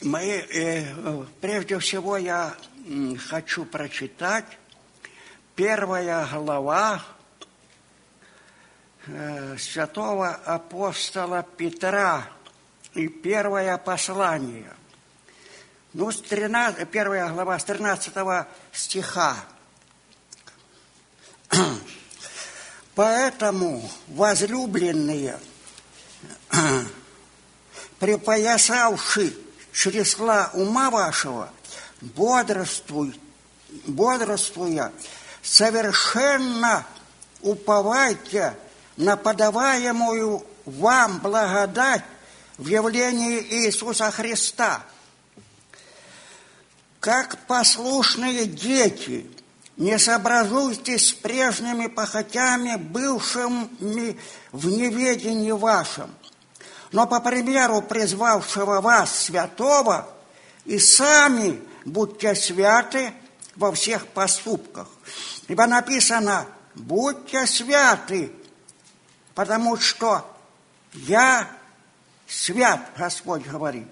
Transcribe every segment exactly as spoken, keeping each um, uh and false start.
Мы, э, прежде всего я э, хочу прочитать первая глава э, святого апостола Петра и первое послание. Ну, с тринадцатого, первая глава с тринадцатого стиха. Поэтому, возлюбленные, припоясавши чресла ума вашего, бодрствуй, бодрствуя, совершенно уповайте на подаваемую вам благодать в явлении Иисуса Христа. Как послушные дети, не сообразуйтесь с прежними похотями, бывшими в неведении вашем, но по примеру призвавшего вас святого, и сами будьте святы во всех поступках. Ибо написано: будьте святы, потому что я свят, Господь говорит.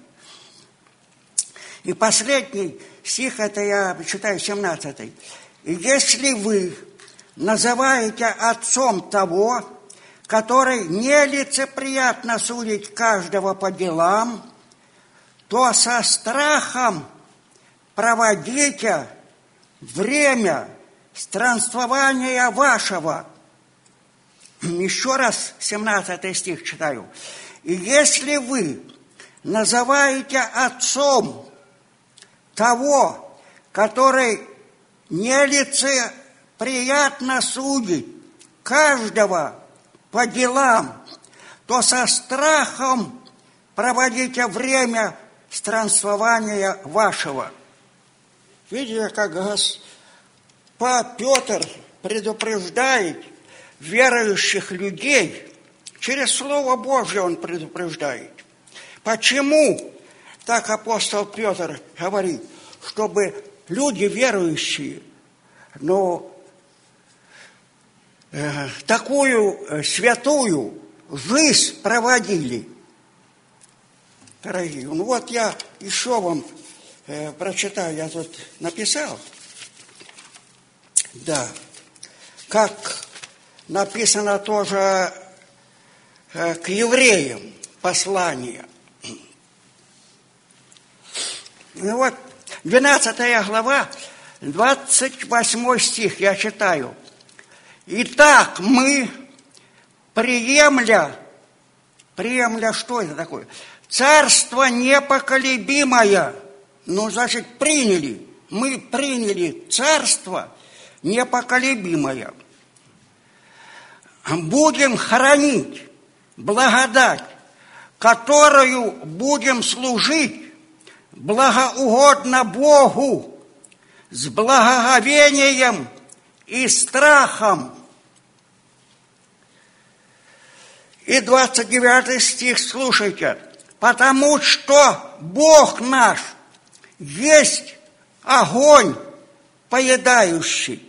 И последний стих, это я читаю семнадцатый. И если вы называете отцом того, который нелицеприятно судит каждого по делам, то со страхом проводите время странствования вашего. Еще раз семнадцатый стих читаю. И если вы называете отцом того, который нелицеприятно судит каждого по делам, то со страхом проводите время странствования вашего. Видите, как Господь Петр предупреждает верующих людей, через Слово Божье он предупреждает. Почему так апостол Петр говорит? Чтобы люди верующие, но э, такую э, святую жизнь проводили. Дорогие, ну вот я еще вам э, прочитаю, я тут написал. Да, как написано тоже э, к евреям послание. Ну вот, двенадцатая глава, двадцать восьмой стих, я читаю. Итак, мы, приемля, приемля, что это такое? Царство непоколебимое. Ну, значит, приняли. Мы приняли царство непоколебимое. Будем хранить благодать, которую будем служить благоугодно Богу с благоговением и страхом. И двадцать девятый стих, слушайте. Потому что Бог наш есть огонь поедающий.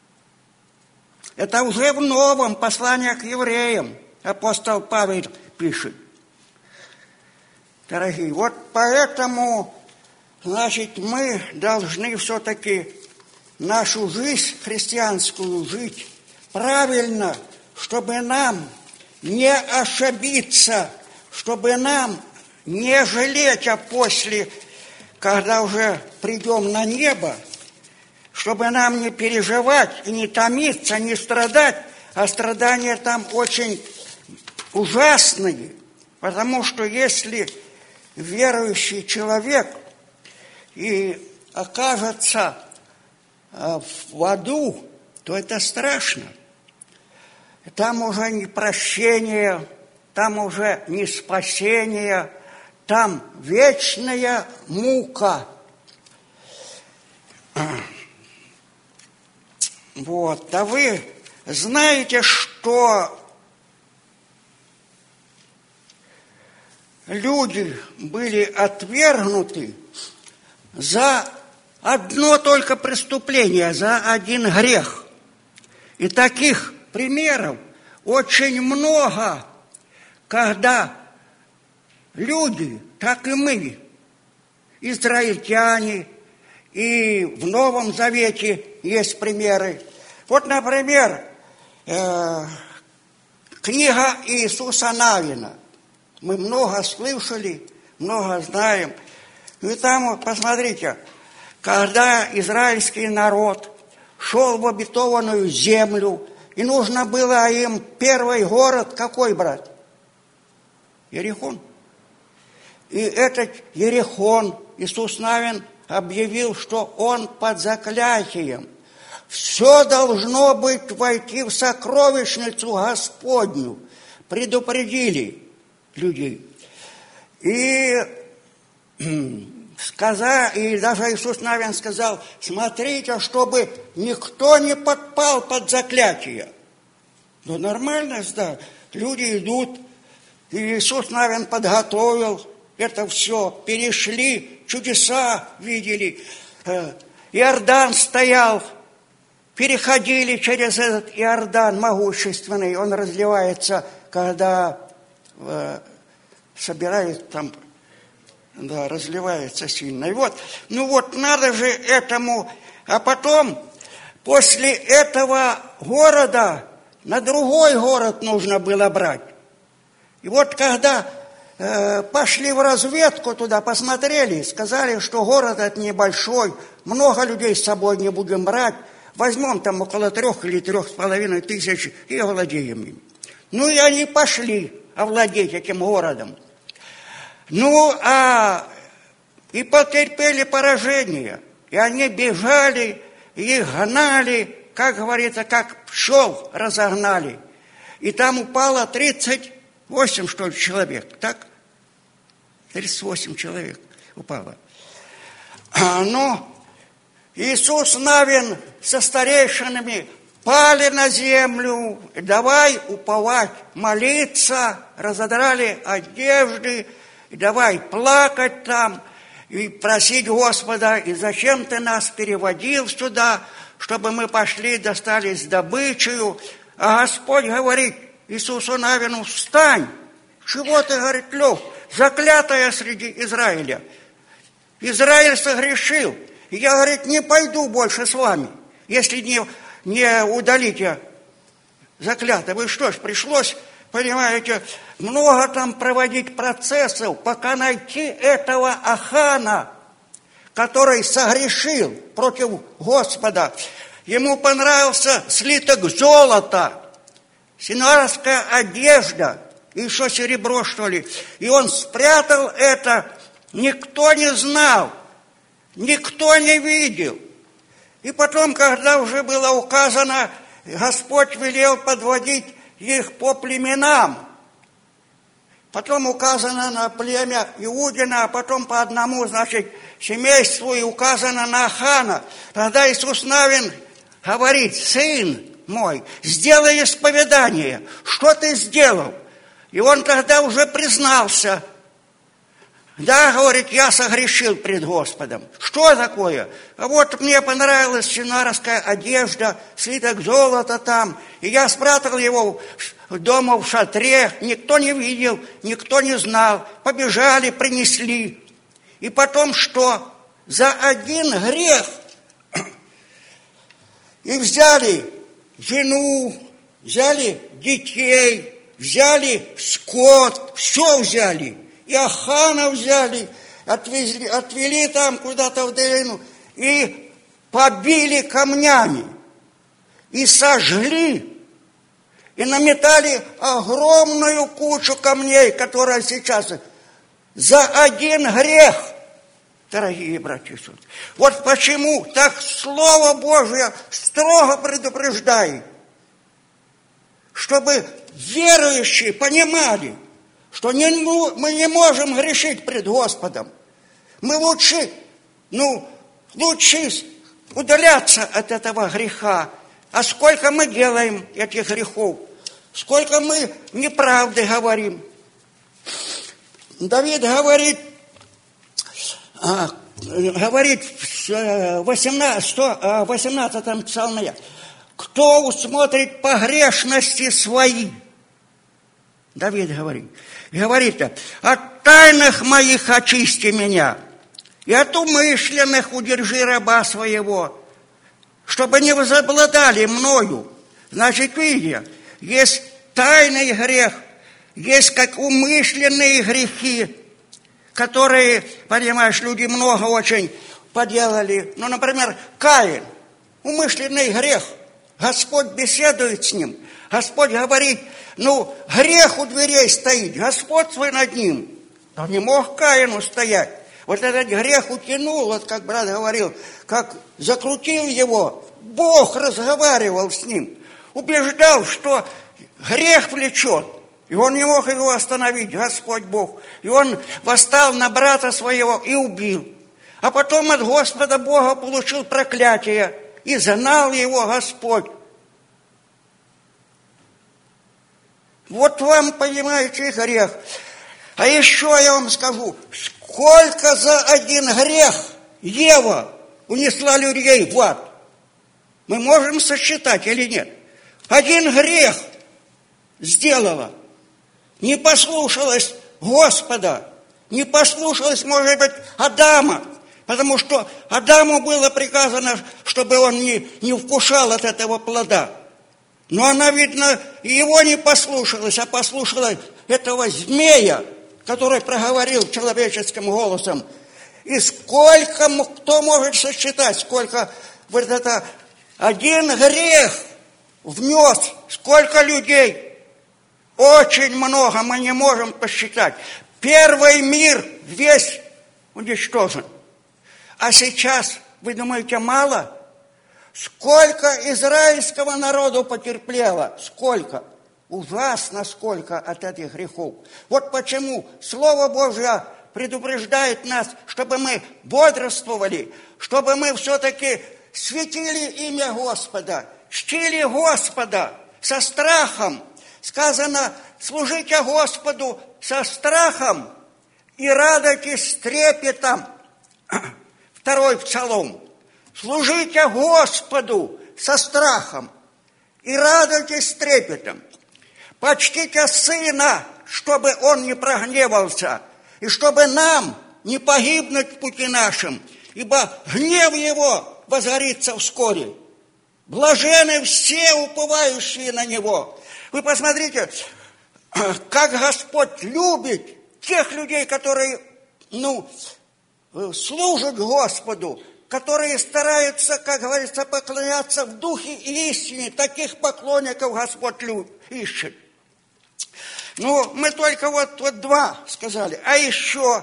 Это уже в новом послании к евреям апостол Павел пишет. Дорогие, вот поэтому, значит, мы должны все-таки нашу жизнь христианскую жить правильно, чтобы нам не ошибиться, чтобы нам не жалеть, а после, когда уже придем на небо, чтобы нам не переживать и не томиться, не страдать, а страдания там очень ужасные, потому что если верующий человек и окажется в аду, то это страшно. Там уже не прощение, там уже не спасение, там вечная мука. Вот, да вы знаете, что люди были отвергнуты за одно только преступление, за один грех. И таких примеров очень много, когда люди, так и мы, израильтяне, и в Новом Завете есть примеры. Вот, например, э, книга Иисуса Навина. Мы много слышали, много знаем. И там, посмотрите, когда израильский народ шел в обетованную землю, и нужно было им первый город какой брать? Иерихон. И этот Иерихон Иисус Навин объявил, что он под заклятием. Все должно быть войти в сокровищницу Господню. Предупредили людей. И сказал, и даже Иисус Навин сказал: смотрите, чтобы никто не подпал под заклятие. Ну, нормально, да. Люди идут, и Иисус Навин подготовил это все, перешли, чудеса видели. Иордан стоял, переходили через этот Иордан могущественный, он разливается, когда э, собирают там, да, разливается сильно. И вот, ну вот, надо же этому, а потом, после этого города, на другой город нужно было брать. И вот когда э, пошли в разведку туда, посмотрели, сказали, что город этот небольшой, много людей с собой не будем брать, возьмем там около трех или трех с половиной тысяч и овладеем им. Ну и они пошли овладеть этим городом. Ну, а и потерпели поражение. И они бежали, и их гнали, как говорится, как пчел разогнали. И там упало тридцать восемь, что ли, человек, так? тридцать восемь человек упало. А, ну, Иисус Навин со старейшинами пали на землю, давай уповать, молиться, разодрали одежды, и давай плакать там, и просить Господа, и зачем ты нас переводил сюда, чтобы мы пошли, достали с добычею. А Господь говорит Иисусу Навину: встань, чего ты, говорит, лег, заклятая среди Израиля. Израиль согрешил, и я, говорит, не пойду больше с вами, если не, не удалите заклятое. Вы что ж, пришлось, понимаете, много там проводить процессов, пока найти этого Ахана, который согрешил против Господа. Ему понравился слиток золота, синарская одежда, и еще серебро, что ли. И он спрятал это, никто не знал, никто не видел. И потом, когда уже было указано, Господь велел подводить их по племенам. Потом указано на племя Иудина, а потом по одному, значит, семейству, и указано на Ахана. Тогда Иисус Навин говорит: сын мой, сделай исповедание. Что ты сделал? И он тогда уже признался. Да, говорит, я согрешил пред Господом. Что такое? А вот мне понравилась синарская одежда, слиток золота там, и я спрятал его дома в шатре, никто не видел, никто не знал. Побежали, принесли. И потом что? За один грех и взяли жену, взяли детей, взяли скот, все взяли. И Ахана взяли, отвезли, отвели там куда-то в долину и побили камнями, и сожгли, и наметали огромную кучу камней, которая сейчас за один грех, дорогие братья и сестры. Вот почему так Слово Божие строго предупреждает, чтобы верующие понимали, что не, мы не можем грешить пред Господом. Мы лучше, ну, лучше удаляться от этого греха. А сколько мы делаем этих грехов? Сколько мы неправды говорим? Давид говорит, а, говорит в восемнадцатом псалме: кто усмотрит погрешности свои? Давид говорит. Говорит: от тайных моих очисти меня, И от умышленных удержи раба своего, чтобы не возобладали мною. Значит, видите, есть тайный грех, есть как умышленные грехи, которые, понимаешь, люди много очень поделали. Ну, например, Каин, умышленный грех. Господь беседует с ним. Господь говорит, ну, грех у дверей стоит, господствуй над ним. Но не мог Каину стоять. Вот этот грех утянул, вот как брат говорил, как закрутил его. Бог разговаривал с ним, убеждал, что грех влечет. И он не мог его остановить, Господь Бог. И он восстал на брата своего и убил. А потом от Господа Бога получил проклятие. И загнал его Господь. Вот вам, понимаете, грех. А еще я вам скажу, сколько за один грех Ева унесла людей в ад. Мы можем сосчитать или нет? Один грех сделала. Не послушалась Господа. Не послушалась, может быть, Адама. Потому что Адаму было приказано, чтобы он не, не вкушал от этого плода. Но она, видно, его не послушалась, а послушала этого змея, который проговорил человеческим голосом. И сколько, кто может сосчитать, сколько вот это один грех внес, сколько людей. Очень много, мы не можем посчитать. Первый мир весь уничтожен. А сейчас, вы думаете, мало? Сколько израильского народу потерпело? Сколько? Ужасно сколько от этих грехов. Вот почему Слово Божье предупреждает нас, чтобы мы бодрствовали, чтобы мы все-таки светили имя Господа, чтили Господа со страхом. Сказано, служите Господу со страхом и радуйтесь с трепетом. Второй псалом. Служите Господу со страхом и радуйтесь с трепетом. Почтите Сына, чтобы Он не прогневался, и чтобы нам не погибнуть в пути нашем, ибо гнев Его возгорится вскоре. Блажены все, уповающие на Него. Вы посмотрите, как Господь любит тех людей, которые, ну, служат Господу, которые стараются, как говорится, поклоняться в духе и истине. Таких поклонников Господь ищет. Ну, мы только вот, вот два сказали. А еще,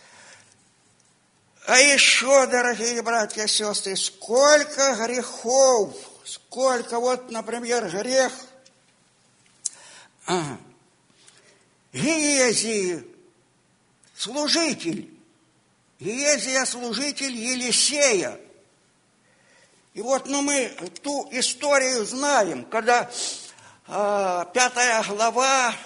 а еще, дорогие братья и сестры, сколько грехов, сколько, вот, например, грех а, Гиезии, служитель, Гиезия, служитель Елисея. И вот, ну, мы ту историю знаем, когда э, пятая глава,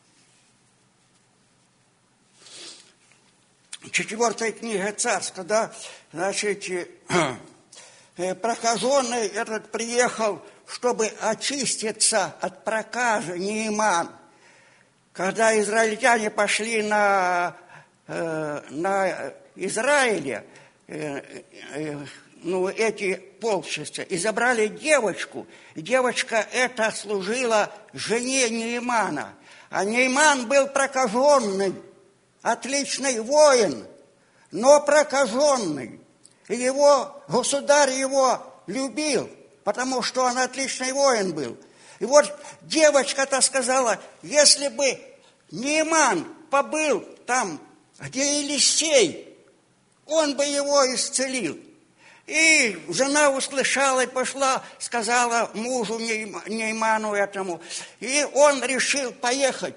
четвертой книги Царств, когда, значит, э, прокаженный этот приехал, чтобы очиститься от проказы, Неиман. Когда израильтяне пошли на, э, на Израиле, э, э, ну, эти полчища, и забрали девочку. И девочка эта служила жене Неимана. А Неиман был прокаженный, отличный воин, но прокаженный. И его, государь его любил, потому что он отличный воин был. И вот девочка-то сказала, если бы Неиман побыл там, где Елисей, он бы его исцелил. И жена услышала и пошла, сказала мужу Неиману этому. И он решил поехать.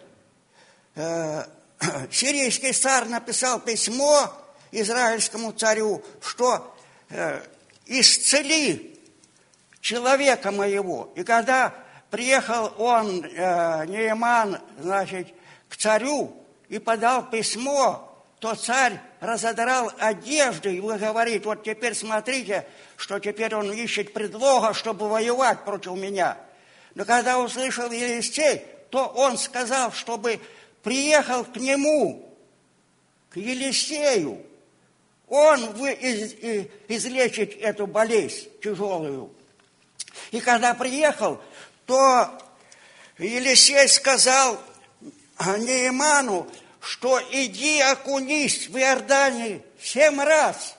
Сирийский царь написал письмо израильскому царю, что исцели человека моего. И когда приехал он, Неиман, значит, к царю и подал письмо, то царь разодрал одежды и говорит, вот теперь смотрите, что теперь он ищет предлога, чтобы воевать против меня. Но когда услышал Елисей, то он сказал, чтобы приехал к нему, к Елисею. он вы, из, из, излечит эту болезнь тяжелую. И когда приехал, то Елисей сказал Нееману, что иди окунись в Иордане семь раз,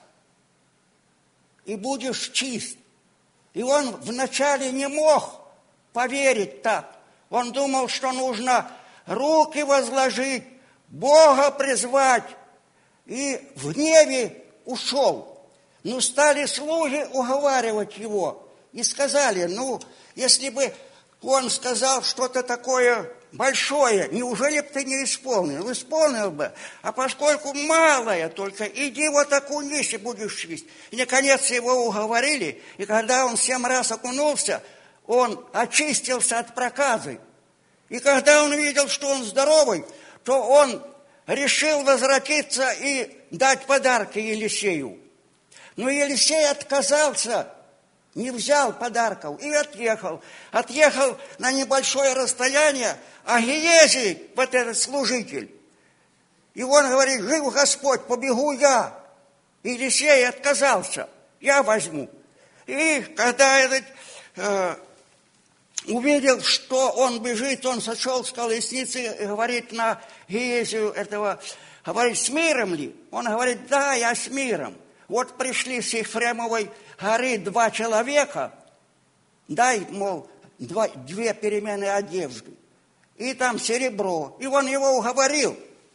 и будешь чист. И он вначале не мог поверить так. Он думал, что нужно руки возложить, Бога призвать, и в гневе ушел. Но стали слуги уговаривать его и сказали, ну, если бы он сказал что-то такое большое, неужели бы ты не исполнил? Исполнил бы, а поскольку малое только, иди вот окунись и будешь чист. И, наконец, его уговорили, и когда он семь раз окунулся, он очистился от проказы. И когда он видел, что он здоровый, то он решил возвратиться и дать подарки Елисею. Но Елисей отказался, не взял подарков и отъехал. Отъехал на небольшое расстояние, а Гиези, вот этот служитель, и он говорит, жив Господь, побегу я. Елисей отказался, я возьму. И когда этот э, увидел, что он бежит, он сошел с колесницы и говорит на Гиезию этого, говорит, с миром ли? Он говорит, да, я с миром. Вот пришли с Ефремовой горы два человека, дай, мол, два, две перемены одежды, и там серебро. И он его уговорил.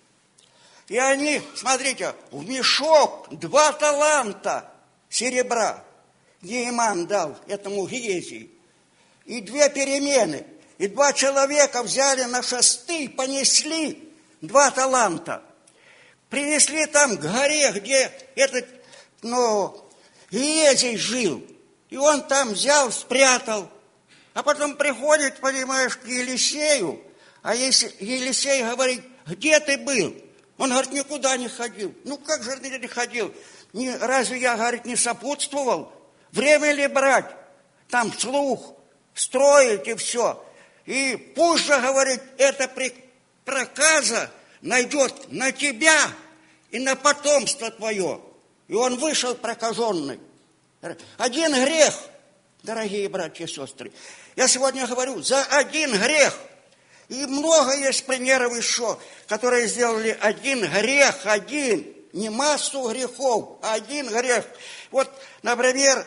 И они, смотрите, в мешок два таланта серебра Нееман дал этому Гиезии. И две перемены. И два человека взяли на шесты, понесли два таланта. Принесли там к горе, где этот, ну, Гиезий жил. И он там взял, спрятал. А потом приходит, понимаешь, к Елисею. А Елисей говорит, где ты был? Он говорит, никуда не ходил. Ну, как же ты не ходил? Не, разве я, говорит, не сопутствовал? Время ли брать? Там слух, строить и все. И пусть же, говорит, эта проказа найдет на тебя и на потомство твое. И он вышел прокаженный. Один грех, дорогие братья и сестры. Я сегодня говорю, за один грех. И много есть примеров еще, которые сделали один грех, один, не массу грехов, а один грех. Вот, например,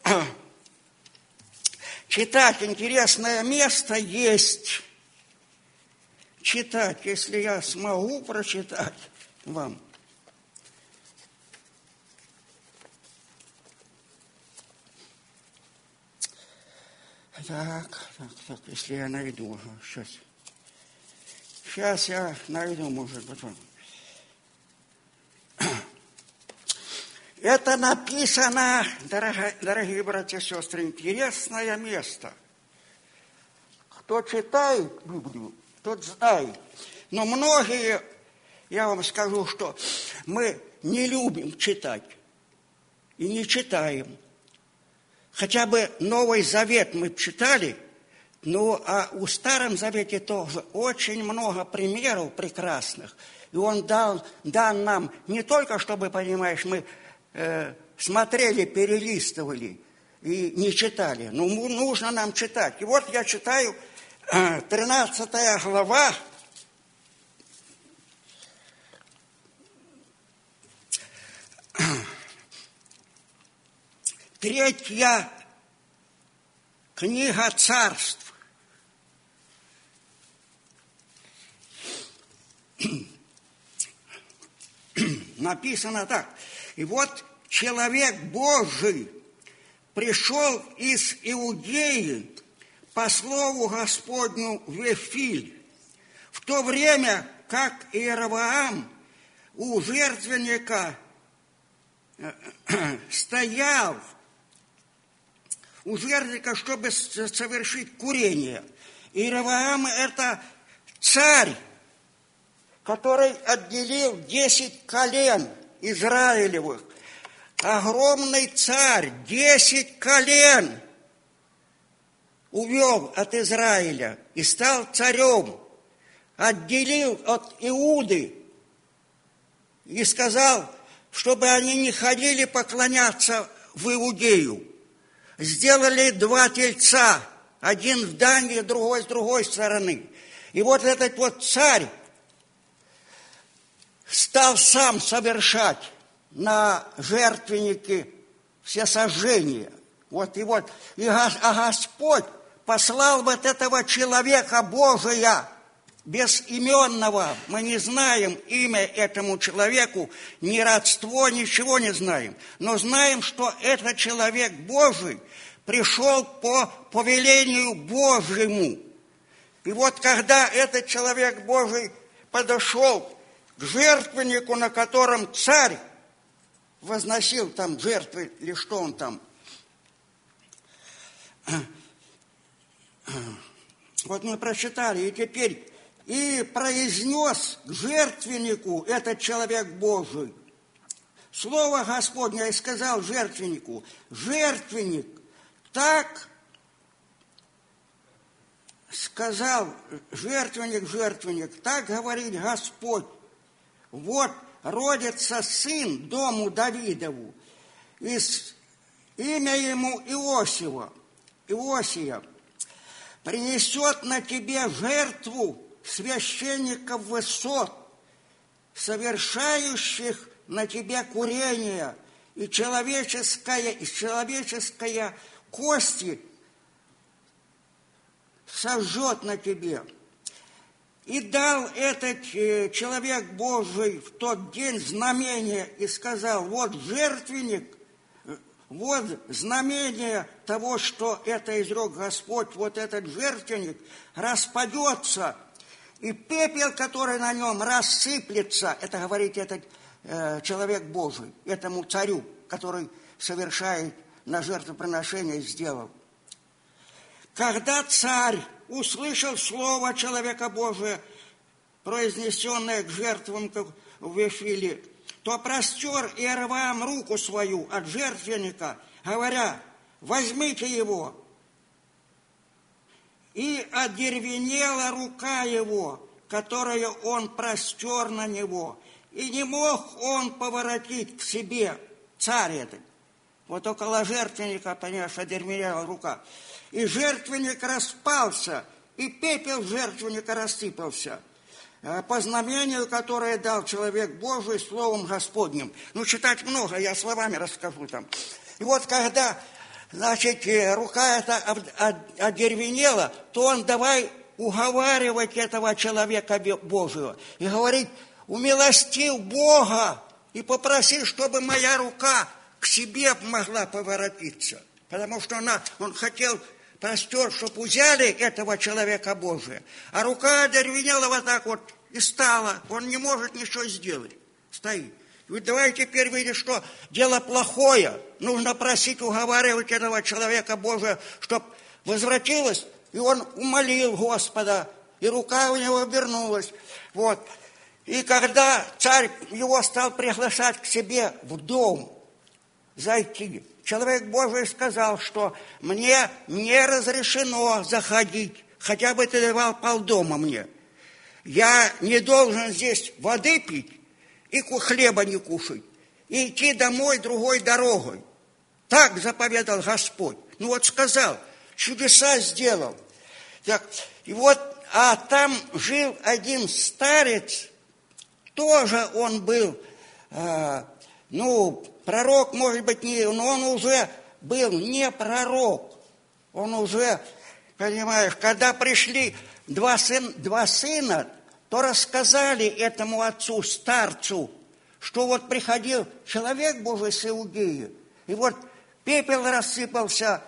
читать интересное место есть. Читать, если я смогу прочитать вам. Так, так, так, если я найду, сейчас. Сейчас я найду, может быть. Это написано, дорогие, дорогие братья и сестры, интересное место. Кто читает Библию, тот знает. Но многие, я вам скажу, что мы не любим читать и не читаем. Хотя бы Новый Завет мы читали, ну, а у Старом Завете тоже очень много примеров прекрасных. И он дал, дал нам не только, чтобы, понимаешь, мы э, смотрели, перелистывали и не читали, но нужно нам читать. И вот я читаю э, тринадцатая глава, третья книга Царств. Написано так. И вот человек Божий пришел из Иудеи по слову Господню в Вифиль, в то время, как Иеровоам у жертвенника стоял, у жертвенника, чтобы совершить курение. Иеровоам – это царь, который отделил десять колен Израилевых. Огромный царь, десять колен увел от Израиля и стал царем. Отделил от Иуды и сказал, чтобы они не ходили поклоняться в Иудею. Сделали два тельца, один в Дании, другой с другой стороны. И вот этот вот царь стал сам совершать на жертвеннике всесожжения. Вот и вот. И, а Господь послал вот этого человека Божия, безименного. Мы не знаем имя этому человеку, ни родство, ничего не знаем. Но знаем, что этот человек Божий пришел по повелению Божьему. И вот когда этот человек Божий подошел к жертвеннику, на котором царь возносил там жертвы, или что он там, вот мы прочитали, и теперь, и произнес к жертвеннику этот человек Божий слово Господне, и сказал жертвеннику: жертвенник, так сказал жертвенник, жертвенник, так говорит Господь: вот родится сын дому Давидову, и имя ему Иосия, Иосия, принесет на тебе жертву священников высот, совершающих на тебе курение, и человеческое, и человеческое кости сожжет на тебе. И дал этот человек Божий в тот день знамение и сказал: вот жертвенник, вот знамение того, что это изрек Господь, вот этот жертвенник распадется, и пепел, который на нем, рассыплется. Это говорит этот э, человек Божий, этому царю, который совершает на жертвоприношение, сделал. Когда царь услышал слово человека Божия, произнесенное к жертвам в Вифиле, то простер Иеровоам руку свою от жертвенника, говоря: возьмите его. И одервенела рука его, которую он простер на него, и не мог он поворотить к себе, царь этот. Вот около жертвенника, понимаешь, одервенела рука. И жертвенник распался, и пепел жертвенника рассыпался, по знамению, которое дал человек Божий словом Господним. Ну, читать много, я словами расскажу там. И вот когда, значит, рука эта одервенела, то он давай уговаривать этого человека Божьего. И говорит: умилостив Бога и попроси, чтобы моя рука к себе могла поворотиться. Потому что она, он хотел... простер, чтобы взяли этого человека Божия, а рука одервенела вот так вот и стала. Он не может ничего сделать. Стоит. И давай теперь видишь, что дело плохое. Нужно просить, уговаривать этого человека Божия, чтобы возвратилось. И он умолил Господа, и рука у него вернулась. Вот. И когда царь его стал приглашать к себе в дом зайти, человек Божий сказал, что мне не разрешено заходить, хотя бы ты давал полдома мне. Я не должен здесь воды пить и хлеба не кушать, и идти домой другой дорогой. Так заповедал Господь. Ну вот сказал, чудеса сделал. Так, и вот, а там жил один старец, тоже он был, э, ну, пророк, может быть, не, но он уже был не пророк. Он уже, понимаешь, когда пришли два, сын, два сына, то рассказали этому отцу, старцу, что вот приходил человек Божий с Иудеи, и вот пепел рассыпался,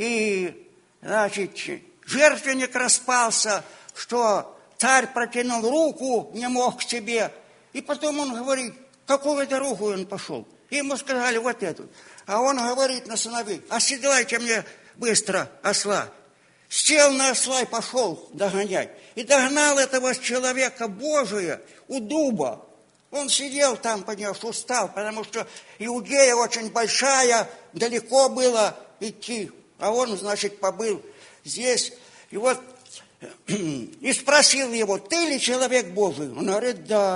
и, значит, жертвенник распался, что царь протянул руку, не мог к себе, и потом он говорит: какую это руку он пошел? И ему сказали: вот эту. А он говорит на сыновей: оседлайте мне быстро осла. Сел на осла и пошел догонять. И догнал этого человека Божия у дуба. Он сидел там, понимаешь, устал, потому что Иудея очень большая, далеко было идти. А он, значит, побыл здесь. И вот и спросил его: ты ли человек Божий? Он говорит: да.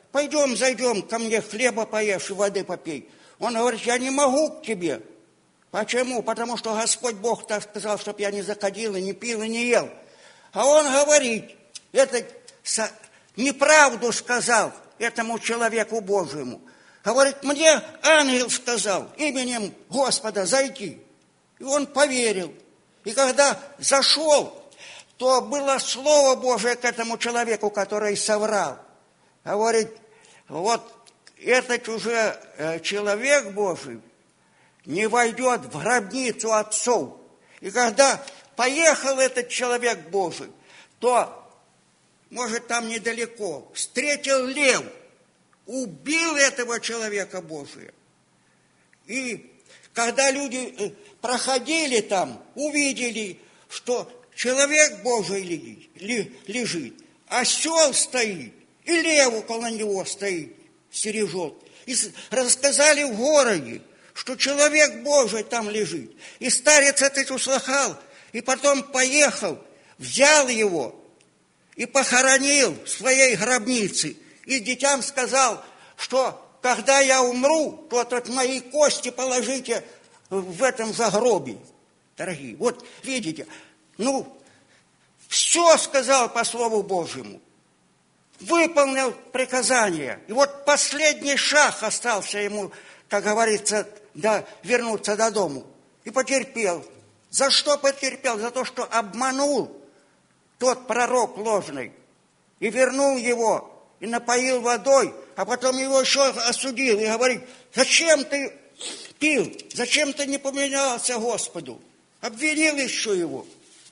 пойдем, зайдем ко мне, хлеба поешь и воды попей. Он говорит, я не могу к тебе. Почему? Потому что Господь Бог так сказал, чтобы я не заходил, и не пил, и не ел. А он говорит, это неправду сказал этому человеку Божьему. Говорит, мне ангел сказал именем Господа зайти. И он поверил. И когда зашел, то было Слово Божие к этому человеку, который соврал. Говорит, вот этот уже человек Божий не войдет в гробницу отцов. И когда поехал этот человек Божий, то, может, там недалеко, встретил лев, убил этого человека Божия. И когда люди проходили там, увидели, что человек Божий лежит, осел стоит, и лев около него стоит, стережет. И рассказали в городе, что человек Божий там лежит. И старец этот услыхал, и потом поехал, взял его и похоронил в своей гробнице. И детям сказал, что когда я умру, то вот мои кости положите в этом загробе, дорогие. Вот видите, ну, все сказал по Слову Божьему. Выполнил приказание. И вот последний шаг остался ему, как говорится, да, вернуться до дому. И потерпел. За что потерпел? За то, что обманул тот пророк ложный. И вернул его, и напоил водой, а потом его еще осудил. И говорит, зачем ты пил? Зачем ты не поменялся Господу? Обвинил еще его.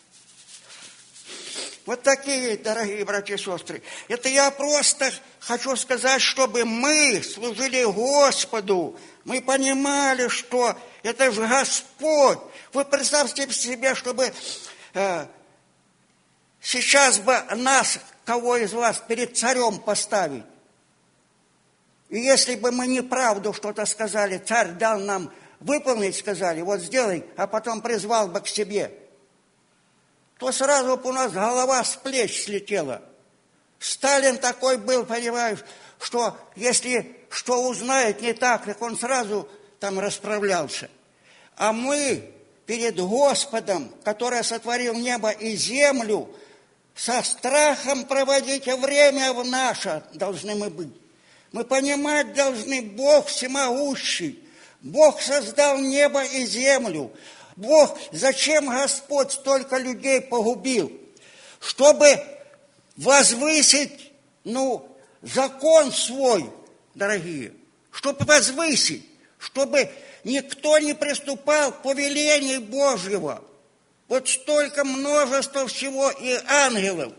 Вот такие, дорогие братья и сестры. Это я просто хочу сказать, чтобы мы служили Господу. Мы понимали, что это же Господь. Вы представьте себе, чтобы э, сейчас бы нас, кого из вас, перед царем поставить. И если бы мы неправду что-то сказали, царь дал нам выполнить, сказали, вот сделай, а потом призвал бы к себе, то сразу бы у нас голова с плеч слетела. Сталин такой был, понимаешь, что если что узнает не так, так он сразу там расправлялся. А мы перед Господом, который сотворил небо и землю, со страхом проводить время в наше должны мы быть. Мы понимать должны, Бог всемогущий, Бог создал небо и землю. Бог, зачем Господь столько людей погубил? Чтобы возвысить, ну, закон свой, дорогие, чтобы возвысить, чтобы никто не приступал к повелению Божьего. Вот столько множества всего, и ангелов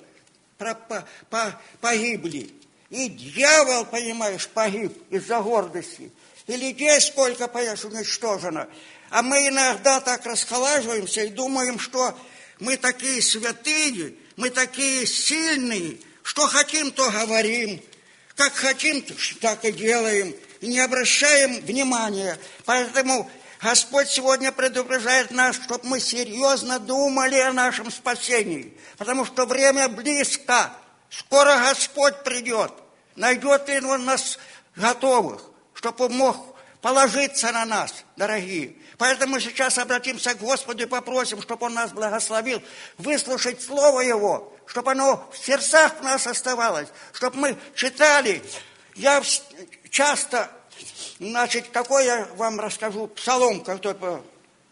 погибли, и дьявол, понимаешь, погиб из-за гордости, и людей сколько, понимаешь, уничтожено. А мы иногда так расхолаживаемся и думаем, что мы такие святые, мы такие сильные, что хотим, то говорим, как хотим, так и делаем, и не обращаем внимания. Поэтому Господь сегодня предупреждает нас, чтобы мы серьезно думали о нашем спасении, потому что время близко, скоро Господь придет, найдет ли Он нас готовых, чтобы Он мог положиться на нас, дорогие. Поэтому сейчас обратимся к Господу и попросим, чтобы Он нас благословил, выслушать Слово Его, чтобы оно в сердцах у нас оставалось, чтобы мы читали. Я часто, значит, какой я вам расскажу псалом, который...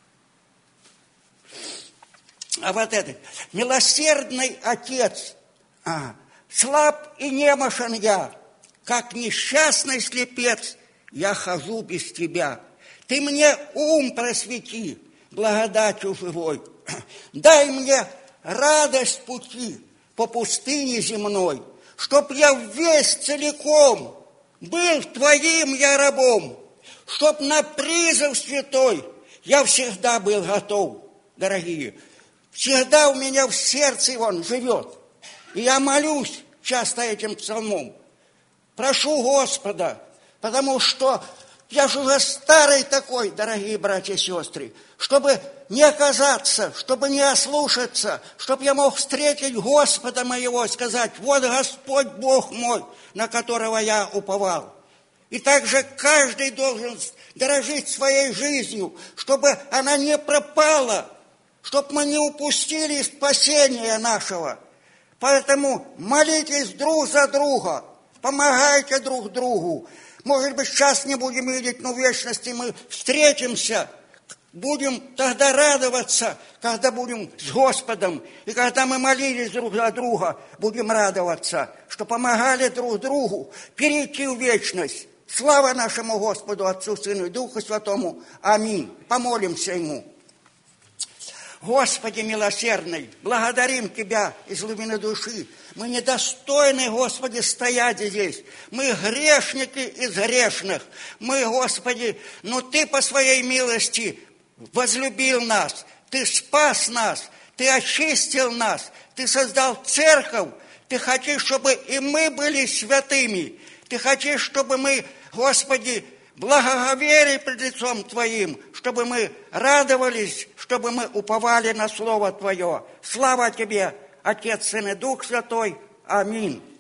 А вот этот. «Милосердный Отец, а, слаб и немощен я, как несчастный слепец, я хожу без Тебя. Ты мне ум просвети, благодатью живой. Дай мне радость пути по пустыне земной, чтоб я весь целиком был Твоим я рабом, чтоб на призыв святой я всегда был готов, дорогие. Всегда у меня в сердце Он живет. И я молюсь часто этим псалмом. Прошу Господа, потому что Я же уже старый такой, дорогие братья и сестры, чтобы не оказаться, чтобы не ослушаться, чтобы я мог встретить Господа моего и сказать: вот Господь Бог мой, на которого я уповал. И также каждый должен дорожить своей жизнью, чтобы она не пропала, чтобы мы не упустили спасения нашего. Поэтому молитесь друг за друга, помогайте друг другу. Может быть, сейчас не будем видеть, но в вечности мы встретимся, будем тогда радоваться, когда будем с Господом. И когда мы молились друг за друга, будем радоваться, что помогали друг другу перейти в вечность. Слава нашему Господу, Отцу, Сыну и Духу Святому. Аминь. Помолимся Ему. Господи милосердный, благодарим Тебя из глубины души. Мы недостойны, Господи, стоять здесь. Мы грешники из грешных. Мы, Господи, но Ты по своей милости возлюбил нас. Ты спас нас. Ты очистил нас. Ты создал церковь. Ты хочешь, чтобы и мы были святыми. Ты хочешь, чтобы мы, Господи, благоговели пред лицом Твоим, чтобы мы радовались, чтобы мы уповали на Слово Твое. Слава Тебе, Отец, Сын и Дух Святой. Аминь.